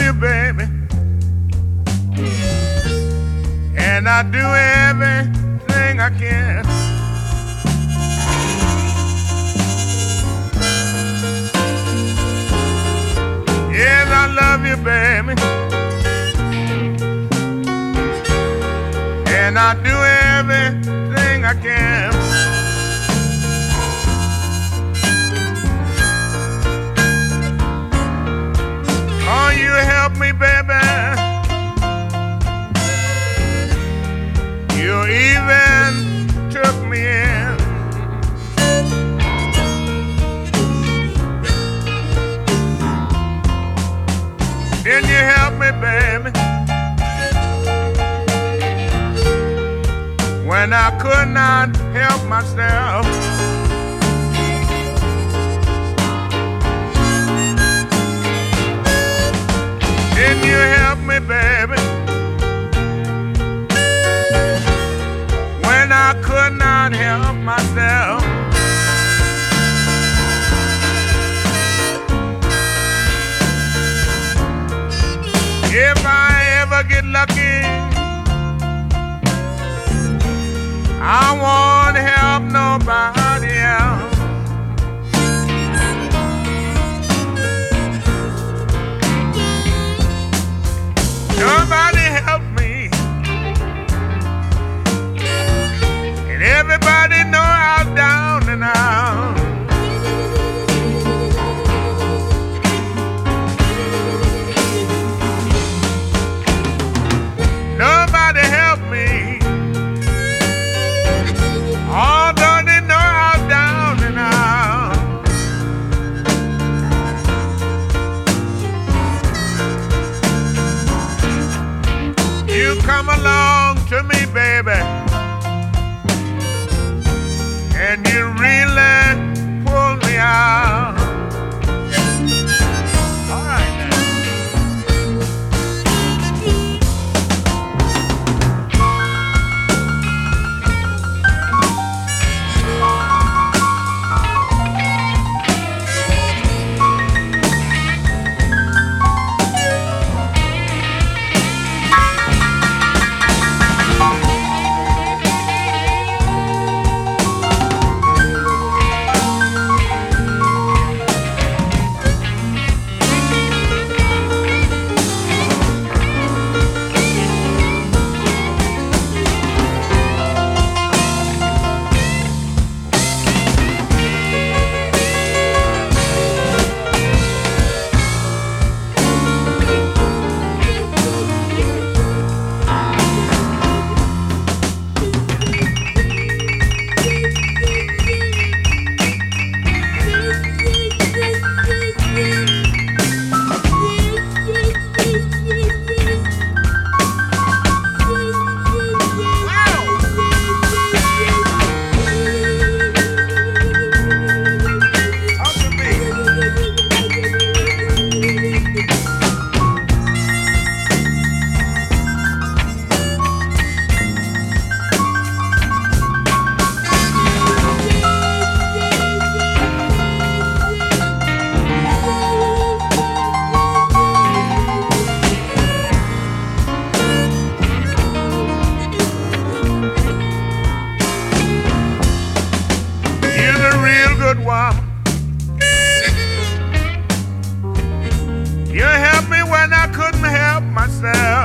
you, baby, and I do everything I can. Yes, I love you, baby, and I do everything I can. Oh, you help me, baby. You even took me in. Then you help me, baby, when I could not help myself. Then you help me, baby, when I could not help myself. If I ever get lucky, I won't help nobody else. Nobody help me, and everybody know how down and out. Nobody help me, although they know how down and out. You come along to me, baby, and you really pull me out. All right now. Good woman. You helped me when I couldn't help myself.